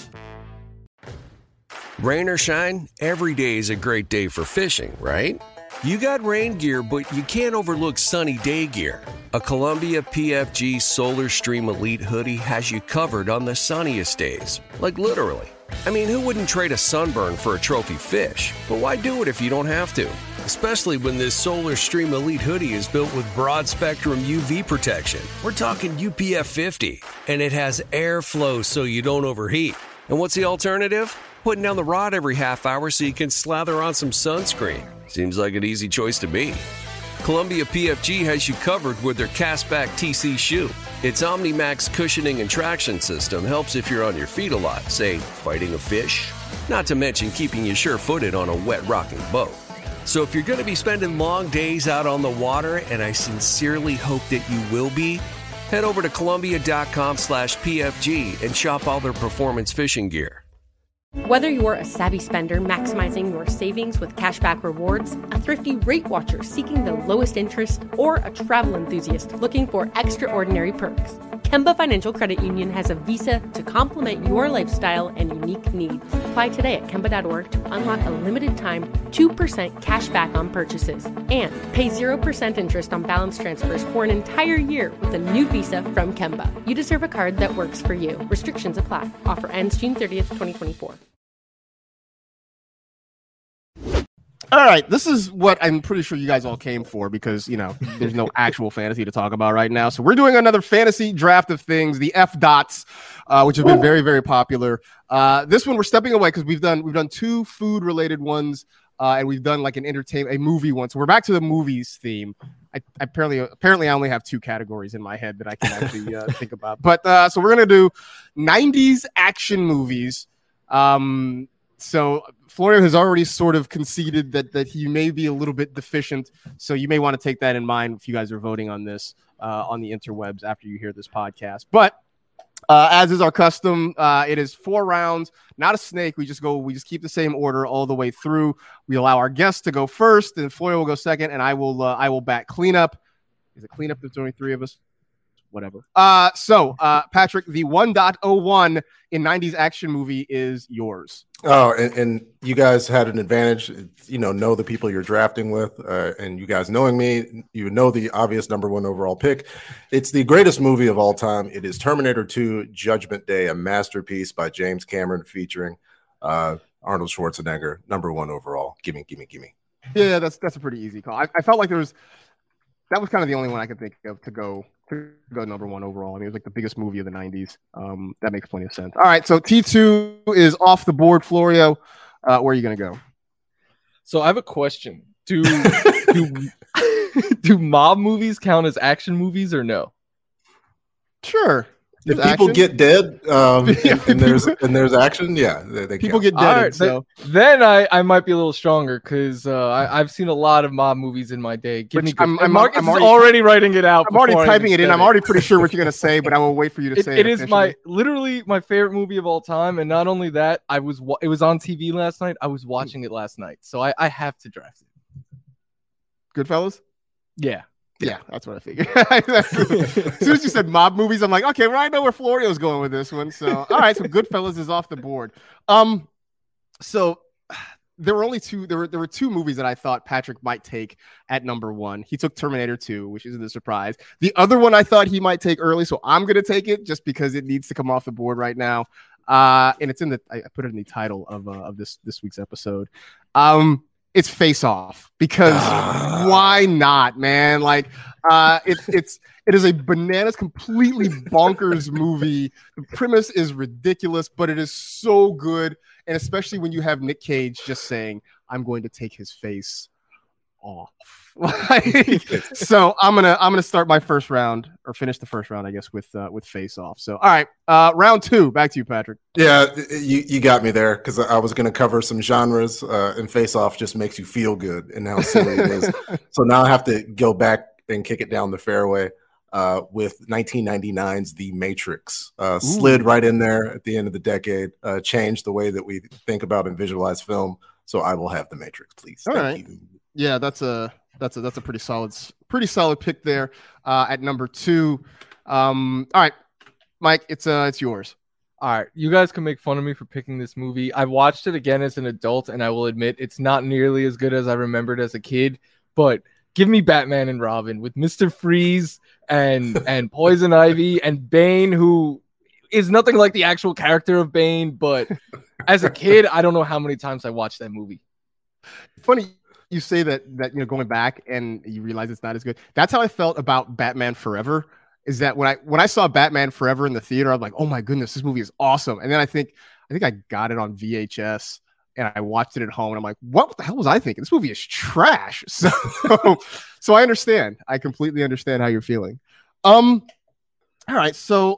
Rain or shine, every day is a great day for fishing, right? You got rain gear, but you can't overlook sunny day gear. A Columbia P F G Solar Stream Elite hoodie has you covered on the sunniest days. Like literally. I mean, who wouldn't trade a sunburn for a trophy fish? But why do it if you don't have to? Especially when this Solar Stream Elite hoodie is built with broad spectrum U V protection. We're talking U P F fifty, and it has airflow so you don't overheat. And what's the alternative? Putting down the rod every half hour so you can slather on some sunscreen. Seems like an easy choice to me. Columbia P F G has you covered with their Castback T C shoe. Its OmniMax cushioning and traction system helps if you're on your feet a lot, say, fighting a fish. Not to mention keeping you sure-footed on a wet rocking boat. So if you're going to be spending long days out on the water, and I sincerely hope that you will be, head over to Columbia.com slash PFG and shop all their performance fishing gear. Whether you're a savvy spender maximizing your savings with cashback rewards, a thrifty rate watcher seeking the lowest interest, or a travel enthusiast looking for extraordinary perks, Kemba Financial Credit Union has a visa to complement your lifestyle and unique needs. Apply today at Kemba dot org to unlock a limited time two percent cash back on purchases and pay zero percent interest on balance transfers for an entire year with a new visa from Kemba. You deserve a card that works for you. Restrictions apply. Offer ends June thirtieth, twenty twenty-four. All right, this is what I'm pretty sure you guys all came for because, you know, there's no actual fantasy to talk about right now. So we're doing another fantasy draft of things, the F dots, uh, which have been very, very popular. Uh, this one we're stepping away because we've done we've done two food related ones, uh, and we've done like an entertainment, a movie one. So we're back to the movies theme. I, I apparently apparently I only have two categories in my head that I can actually uh, think about. But uh, so we're gonna do nineties action movies. Um, so. Florio has already sort of conceded that that he may be a little bit deficient, so you may want to take that in mind if you guys are voting on this uh, on the interwebs after you hear this podcast. But uh, as is our custom, uh, it is four rounds, not a snake. We just go, we just keep the same order all the way through. We allow our guests to go first, and Florio will go second, and I will uh, I will bat cleanup. Is it cleanup? There's only three of us. Whatever. Uh, so, uh, Patrick, the one point oh one in nineties action movie is yours. Oh, and, and you guys had an advantage, you know, know the people you're drafting with, uh, and you guys knowing me, you know the obvious number one overall pick. It's the greatest movie of all time. It is Terminator two, Judgment Day, a masterpiece by James Cameron featuring uh, Arnold Schwarzenegger, number one overall. Gimme, gimme, gimme. Yeah, that's that's a pretty easy call. I, I felt like there was that was kind of the only one I could think of to go to go number one overall. I mean, it was like the biggest movie of the nineties. Um, that makes plenty of sense. All right, so T two is off the board. Florio, uh, where are you going to go? So I have a question. Do do, do mob movies count as action movies or no? Sure. If people action. get dead, um, and, and there's and there's action, yeah, they, they people count. get dead. Right, so then I, I might be a little stronger because uh, I I've seen a lot of mob movies in my day. Give me I'm, I'm, Marcus I'm already, is already writing it out. I'm already typing it in. It. I'm already pretty sure what you're gonna say, but I will wait for you to it, say it. It It is my literally my favorite movie of all time, and not only that, I was it was on T V last night. I was watching it last night, so I, I have to draft it. Goodfellas. Yeah. Yeah, that's what I figured. As soon as you said mob movies, I'm like, okay, well, I know where Florio's going with this one. So, all right, so Goodfellas is off the board. Um, so there were only two. There were there were two movies that I thought Patrick might take at number one. He took Terminator two, which isn't a surprise. The other one I thought he might take early, so I'm gonna take it just because it needs to come off the board right now. Uh, and it's in the I put it in the title of uh, of this this week's episode. Um. It's Face Off because why not, man? Like, uh, it's it's it is a bananas, completely bonkers movie. The premise is ridiculous, but it is so good, and especially when you have Nick Cage just saying, "I'm going to take his face off." Like, so I'm gonna I'm gonna start my first round or finish the first round, I guess, with uh, with Face Off. So all right, uh, round two, back to you, Patrick. Yeah, you, you got me there because I was going to cover some genres, uh, and Face Off just makes you feel good and how silly it is. So now I have to go back and kick it down the fairway uh, with nineteen ninety-nine's The Matrix. Uh, slid right in there at the end of the decade, uh, changed the way that we think about and visualize film. So I will have The Matrix, please. All Thank right. you. Yeah, that's a that's a that's a pretty solid pretty solid pick there uh, at number two. Um, all right, Mike, it's uh it's yours. All right, you guys can make fun of me for picking this movie. I watched it again as an adult, and I will admit it's not nearly as good as I remembered as a kid. But give me Batman and Robin with Mister Freeze and and Poison Ivy and Bane, who is nothing like the actual character of Bane. But as a kid, I don't know how many times I watched that movie. Funny you say that that you know going back and you realize it's not as good. That's how I felt about Batman Forever. Is that when I when I saw Batman Forever in the theater, I'm like, oh my goodness, this movie is awesome. And then I think I think I got it on V H S and I watched it at home and I'm like, what the hell was I thinking? This movie is trash. So so I understand. I completely understand how you're feeling. Um, all right, so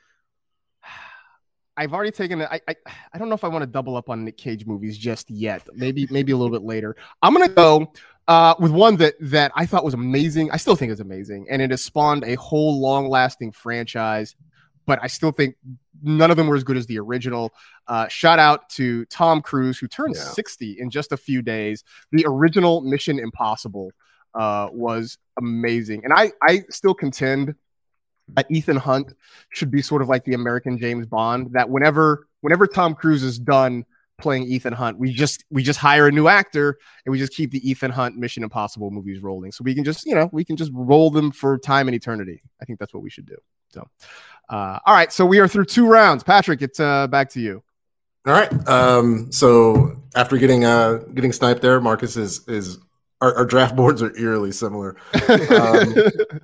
I've already taken it. I, I I don't know if I want to double up on Nick Cage movies just yet. Maybe maybe a little bit later. I'm gonna go uh, with one that that I thought was amazing. I still think it's amazing, and it has spawned a whole long-lasting franchise. But I still think none of them were as good as the original. Uh, shout out to Tom Cruise, who turned yeah. sixty in just a few days. The original Mission Impossible uh, was amazing, and I I still contend that Ethan Hunt should be sort of like the American James Bond, that whenever whenever Tom Cruise is done playing Ethan Hunt, we just we just hire a new actor and we just keep the Ethan Hunt Mission Impossible movies rolling. So we can just, you know, we can just roll them for time and eternity. I think that's what we should do. So, uh, all right. So we are through two rounds. Patrick, it's uh, back to you. All right. Um, so after getting uh, getting sniped there, Marcus is is our, our draft boards are eerily similar. Um,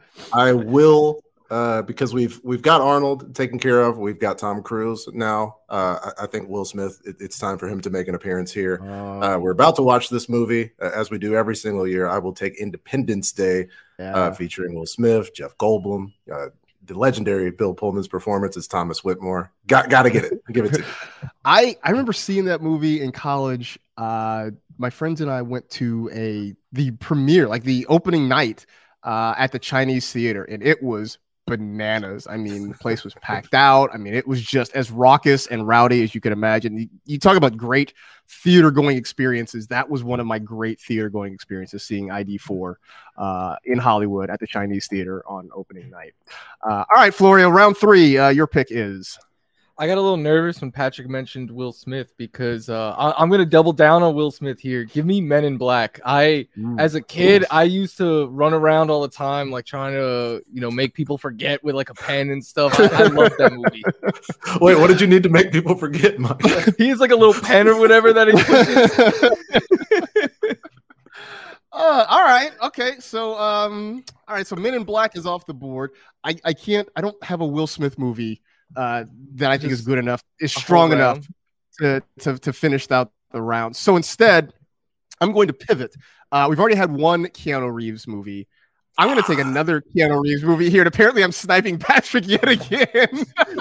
I will. Uh, because we've we've got Arnold taken care of, we've got Tom Cruise now. Uh, I, I think Will Smith, it, it's time for him to make an appearance here. Oh. Uh, we're about to watch this movie, uh, as we do every single year. I will take Independence Day, yeah. uh, featuring Will Smith, Jeff Goldblum, uh, the legendary Bill Pullman's performance as Thomas Whitmore. Got got to get it, give it to me. I I remember seeing that movie in college. Uh, my friends and I went to a the premiere, like the opening night, uh, at the Chinese Theater, and it was bananas. I mean, the place was packed out. I mean, it was just as raucous and rowdy as you could imagine. You, you talk about great theater going experiences. That was one of my great theater going experiences, seeing I D four uh, in Hollywood at the Chinese Theater on opening night. Uh, all right, Florio, round three. Uh, your pick is. I got a little nervous when Patrick mentioned Will Smith because uh, I, I'm going to double down on Will Smith here. Give me Men in Black. I, mm, as a kid, I used to run around all the time, like trying to, you know, make people forget with like a pen and stuff. I, I love that movie. Wait, what did you need to make people forget, Mike? He's like a little pen or whatever that he pushes. Uh, all right. Okay. So, um, all right. So Men in Black is off the board. I, I can't, I don't have a Will Smith movie uh, that I think Just is good enough, is strong enough to, to, to finish out the round. So instead, I'm going to pivot. Uh, we've already had one Keanu Reeves movie. I'm going to take another Keanu Reeves movie here. And apparently I'm sniping Patrick yet again.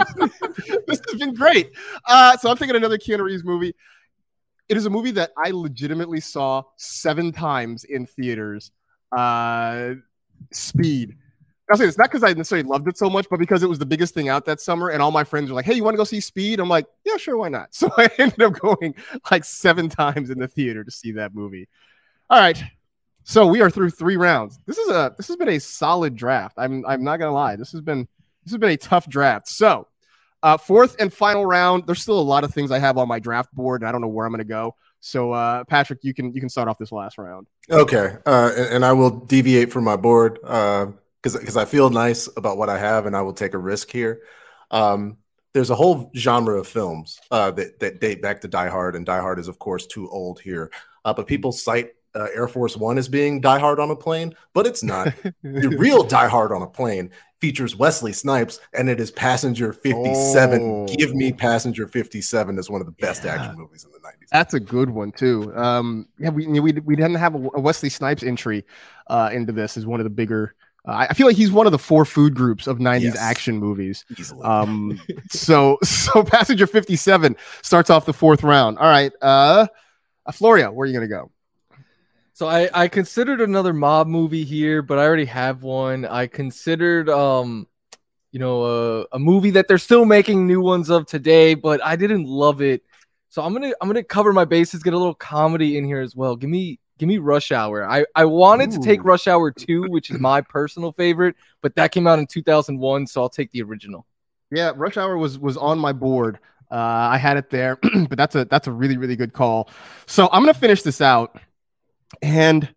This has been great. Uh, so I'm taking another Keanu Reeves movie. It is a movie that I legitimately saw seven times in theaters. Uh, Speed. I'll say it's not because I necessarily loved it so much, but because it was the biggest thing out that summer, and all my friends were like, "Hey, you want to go see Speed?" I'm like, "Yeah, sure, why not?" So I ended up going like seven times in the theater to see that movie. All right, so we are through three rounds. This is a this has been a solid draft. I'm I'm not gonna lie. This has been this has been a tough draft. So. Uh, fourth and final round. There's still a lot of things I have on my draft board, and I don't know where I'm going to go. So, uh, Patrick, you can you can start off this last round. Okay, uh, and, and I will deviate from my board because uh, because I feel nice about what I have, and I will take a risk here. Um, there's a whole genre of films uh, that that date back to Die Hard, and Die Hard is of course too old here. Uh, but people cite uh, Air Force One as being Die Hard on a plane, but it's not. The real Die Hard on a plane features Wesley Snipes, and it is Passenger fifty-seven. Oh. Give me Passenger fifty-seven as one of the best yeah. action movies in the nineties. That's a good one too. Um, yeah, we we we didn't have a, a Wesley Snipes entry uh, into this as one of the bigger. Uh, I feel like he's one of the four food groups of nineties yes. action movies. Easily. Um, so so Passenger fifty-seven starts off the fourth round. All right, uh, uh Florio, where are you gonna go? So I, I considered another mob movie here, but I already have one. I considered, um, you know, a, a movie that they're still making new ones of today, but I didn't love it. So I'm gonna I'm gonna cover my bases, get a little comedy in here as well. Give me give me Rush Hour. I, I wanted Ooh. to take Rush Hour two, which is my personal favorite, but that came out in two thousand one, so I'll take the original. Yeah, Rush Hour was was on my board. Uh, I had it there, but that's a that's a really really good call. So I'm gonna finish this out, and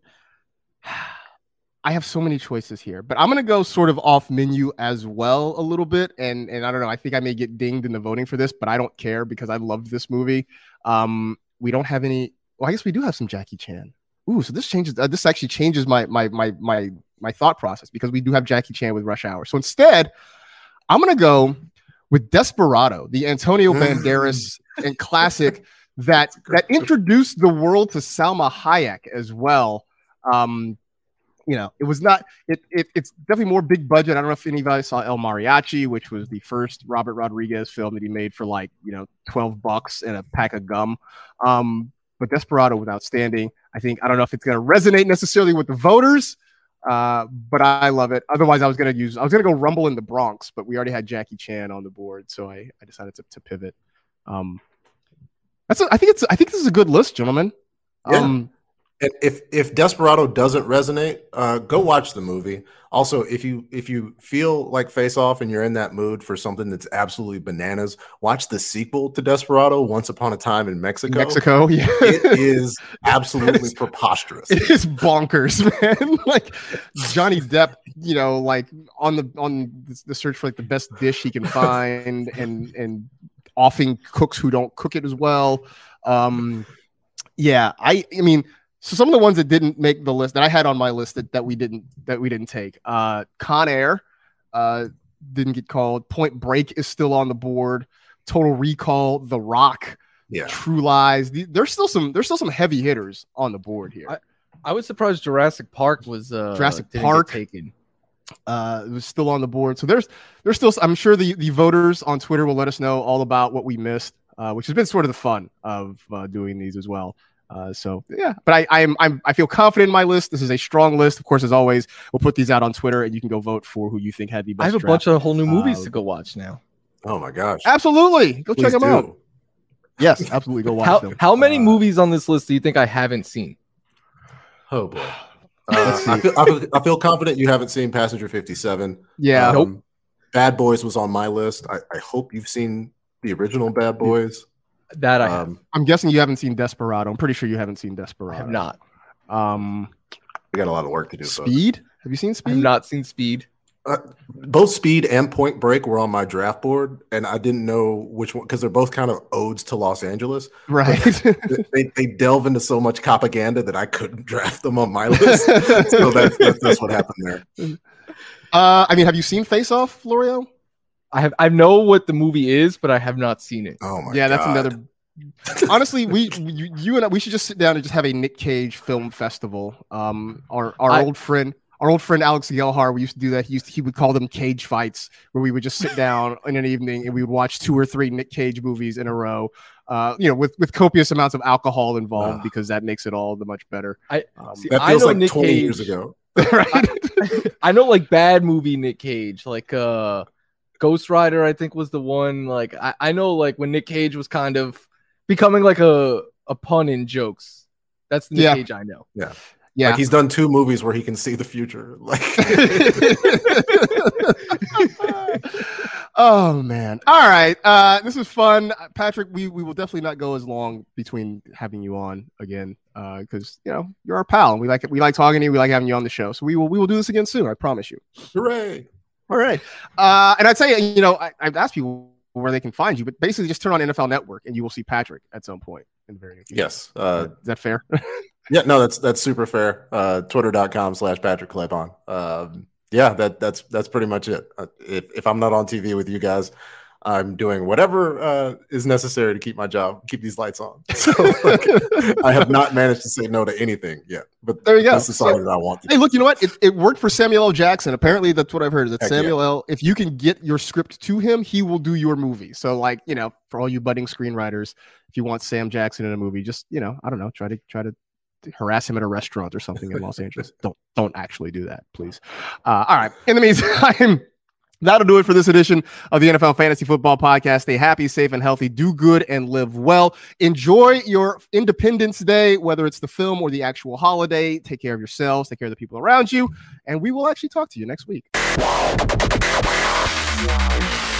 I have so many choices here, but I'm gonna go sort of off menu as well a little bit, and and I don't know. I think I may get dinged in the voting for this, but I don't care because I loved this movie. Um, we don't have any. Well, I guess we do have some Jackie Chan. Ooh, so this changes. Uh, this actually changes my my my my my thought process because we do have Jackie Chan with Rush Hour. So instead, I'm gonna go with Desperado, the Antonio Banderas and classic that that introduced the world to Salma Hayek as well. Um, you know, it was not. It, it it's definitely more big budget. I don't know if anybody saw El Mariachi, which was the first Robert Rodriguez film that he made for like you know twelve bucks and a pack of gum. Um, but Desperado was outstanding. I think I don't know if it's going to resonate necessarily with the voters. Uh, but I love it. Otherwise, I was gonna use I was gonna go Rumble in the Bronx, but we already had Jackie Chan on the board, so I, I decided to, to pivot. Um, that's a, I think it's I think this is a good list, gentlemen. Yeah. Um, and if if Desperado doesn't resonate, uh, go watch the movie. Also, if you if you feel like Face Off and you're in that mood for something that's absolutely bananas, watch the sequel to Desperado, Once Upon a Time in Mexico. Mexico, yeah, it is absolutely it's, preposterous. It is bonkers, man. Like Johnny Depp, you know, like on the on the search for like the best dish he can find, and and offing cooks who don't cook it as well. Um, yeah, I I mean. So some of the ones that didn't make the list that I had on my list that, that we didn't that we didn't take. Uh, Con Air uh, didn't get called. Point Break is still on the board. Total Recall, The Rock, yeah. True Lies. The, there's still some there's still some heavy hitters on the board here. I, I was surprised Jurassic Park was uh, Jurassic Park taken. Uh, it was still on the board. So there's there's still I'm sure the the voters on Twitter will let us know all about what we missed, uh, which has been sort of the fun of uh, doing these as well. Uh, so yeah, but I I'm, I'm I feel confident in my list. This is a strong list. Of course, as always, we'll put these out on Twitter, and you can go vote for who you think had the best. I have a draft. bunch of whole new movies uh, to go watch now. Oh my gosh! Absolutely, go Please check them do. out. Yes, absolutely, go watch how, them. How many uh, movies on this list do you think I haven't seen? Oh boy, uh, I, feel, I, feel, I feel confident you haven't seen Passenger fifty-seven. Yeah, um, nope. Bad Boys was on my list. I, I hope you've seen the original Bad Boys. That I have. Um, I'm guessing you haven't seen Desperado. I'm pretty sure you haven't seen Desperado. I have not. Um, we got a lot of work to do. Speed? Folks. Have you seen Speed? I have not seen Speed. Uh, both Speed and Point Break were on my draft board, and I didn't know which one because they're both kind of odes to Los Angeles. Right. they, they delve into so much propaganda that I couldn't draft them on my list. So that's, that's, that's what happened there. Uh, I mean, have you seen Face Off, Florio? I have. I know what the movie is, but I have not seen it. Oh my yeah, God. that's another. Honestly, we you, you and I, we should just sit down and just have a Nick Cage film festival. Um, our our I, old friend, our old friend Alex Gelhar, we used to do that. He used to, he would call them cage fights, where we would just sit down in an evening and we would watch two or three Nick Cage movies in a row. Uh, you know, with with copious amounts of alcohol involved uh, because that makes it all the much better. I um, see, that I feels know like Nick twenty Cage, years ago. Right? I, I know like bad movie Nick Cage, like uh. Ghost Rider, I think, was the one. Like I, I know, like when Nick Cage was kind of becoming like a, a pun in jokes. That's the Nick yeah. Cage I know. Yeah, yeah. Like he's done two movies where he can see the future. Like, oh man! All right, uh, this was fun, Patrick. We we will definitely not go as long between having you on again because uh, you know you're our pal and we like we like talking to you. We like having you on the show. So we will we will do this again soon. I promise you. Hooray! All right. Uh, and I'd say, you know, I, I've asked people where they can find you, but basically just turn on N F L Network and you will see Patrick at some point in the very near future. Yes. Uh, Is that fair? yeah, no, that's that's super fair. Uh, Twitter.com slash Patrick Claybon. Um, yeah, that that's that's pretty much it. Uh, if, if I'm not on T V with you guys, I'm doing whatever uh, is necessary to keep my job, keep these lights on. So like, I have not managed to say no to anything yet. But there you go. That's the song so, that I want. To hey, do. look, you know what? It, it worked for Samuel L. Jackson. Apparently, that's what I've heard. Is that Heck Samuel yeah. L. If you can get your script to him, he will do your movie. So, like, you know, for all you budding screenwriters, if you want Sam Jackson in a movie, just you know, I don't know, try to try to harass him at a restaurant or something in Los Angeles. Don't don't actually do that, please. Uh, all right. In the meantime. That'll do it for this edition of the N F L Fantasy Football Podcast. Stay happy, safe, and healthy. Do good and live well. Enjoy your Independence Day, whether it's the film or the actual holiday. Take care of yourselves. Take care of the people around you. And we will actually talk to you next week.